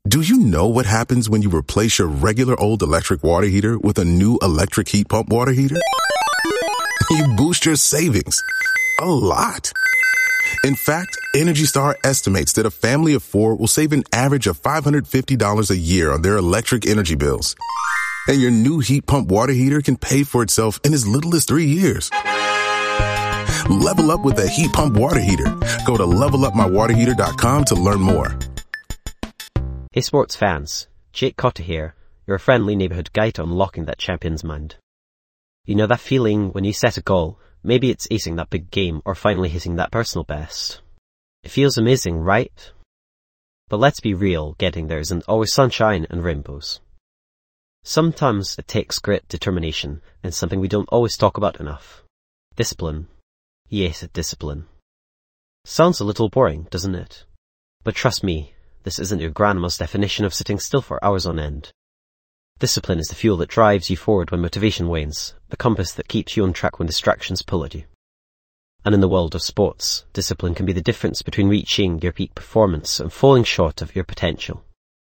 Do you know what happens when you replace your regular old electric water heater with a new electric heat pump water heater? You boost your savings a lot. In fact, Energy Star estimates that a family of 4 will save an average of $550 a year on their electric energy bills. And your new heat pump water heater can pay for itself in as little as 3 years. Level up with a heat pump water heater. Go to levelupmywaterheater.com to learn more. Hey sports fans, Jake Cotter here, your friendly neighbourhood guide to unlocking that champion's mind. You know that feeling when you set a goal, maybe it's acing that big game or finally hitting that personal best. It feels amazing, right? But let's be real, getting there isn't always sunshine and rainbows. Sometimes it takes grit, determination, and something we don't always talk about enough. Discipline. Yes, discipline. Sounds a little boring, doesn't it? But trust me, this isn't your grandma's definition of sitting still for hours on end. Discipline is the fuel that drives you forward when motivation wanes, the compass that keeps you on track when distractions pull at you. And in the world of sports, discipline can be the difference between reaching your peak performance and falling short of your potential.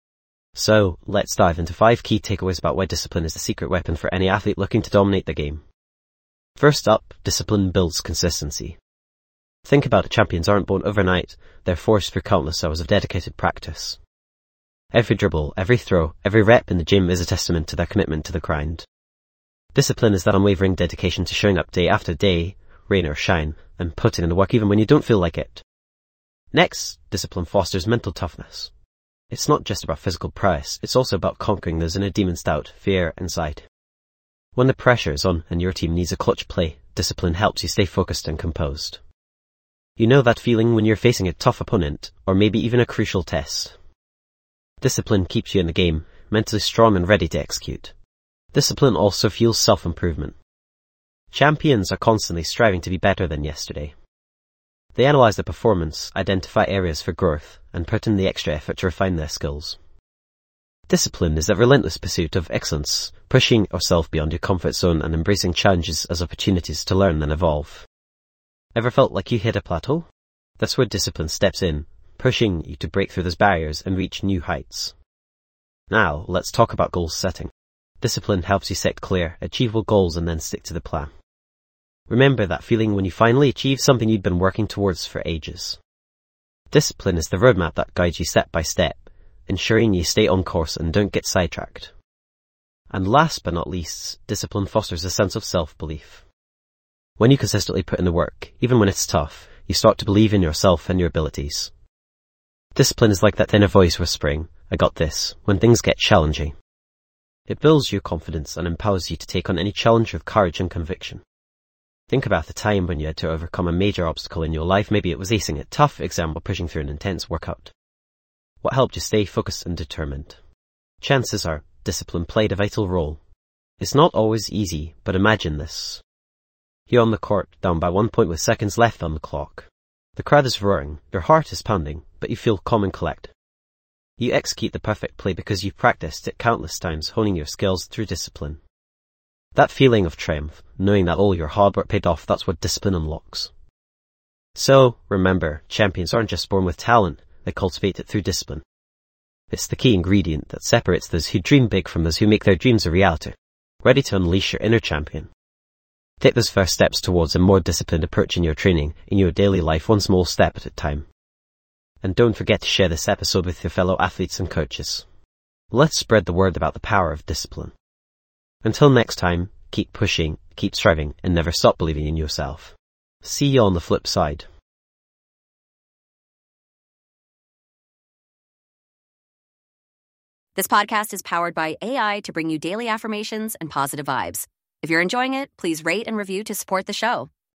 So, let's dive into 5 key takeaways about why discipline is the secret weapon for any athlete looking to dominate the game. First up, discipline builds consistency. Think about it, champions aren't born overnight, they're forged through countless hours of dedicated practice. Every dribble, every throw, every rep in the gym is a testament to their commitment to the grind. Discipline is that unwavering dedication to showing up day after day, rain or shine, and putting in the work even when you don't feel like it. Next, discipline fosters mental toughness. It's not just about physical prowess, it's also about conquering those inner demons, doubt, fear, anxiety. When the pressure is on and your team needs a clutch play, discipline helps you stay focused and composed. You know that feeling when you're facing a tough opponent, or maybe even a crucial test. Discipline keeps you in the game, mentally strong and ready to execute. Discipline also fuels self-improvement. Champions are constantly striving to be better than yesterday. They analyze their performance, identify areas for growth, and put in the extra effort to refine their skills. Discipline is that relentless pursuit of excellence, pushing yourself beyond your comfort zone and embracing challenges as opportunities to learn and evolve. Ever felt like you hit a plateau? That's where discipline steps in, pushing you to break through those barriers and reach new heights. Now, let's talk about goal setting. Discipline helps you set clear, achievable goals and then stick to the plan. Remember that feeling when you finally achieve something you'd been working towards for ages. Discipline is the roadmap that guides you step by step, ensuring you stay on course and don't get sidetracked. And last but not least, discipline fosters a sense of self-belief. When you consistently put in the work, even when it's tough, you start to believe in yourself and your abilities. Discipline is like that inner voice whispering, "I got this," when things get challenging. It builds your confidence and empowers you to take on any challenge with courage and conviction. Think about the time when you had to overcome a major obstacle in your life. Maybe it was acing a tough exam or pushing through an intense workout. What helped you stay focused and determined? Chances are, discipline played a vital role. It's not always easy, but imagine this. You're on the court, down by 1 point with seconds left on the clock. The crowd is roaring, your heart is pounding, but you feel calm and collected. You execute the perfect play because you've practiced it countless times, honing your skills through discipline. That feeling of triumph, knowing that all your hard work paid off, that's what discipline unlocks. So, remember, champions aren't just born with talent, they cultivate it through discipline. It's the key ingredient that separates those who dream big from those who make their dreams a reality, ready to unleash your inner champion. Take those first steps towards a more disciplined approach in your training, in your daily life, one small step at a time. And don't forget to share this episode with your fellow athletes and coaches. Let's spread the word about the power of discipline. Until next time, keep pushing, keep striving, and never stop believing in yourself. See you on the flip side. This podcast is powered by AI to bring you daily affirmations and positive vibes. If you're enjoying it, please rate and review to support the show.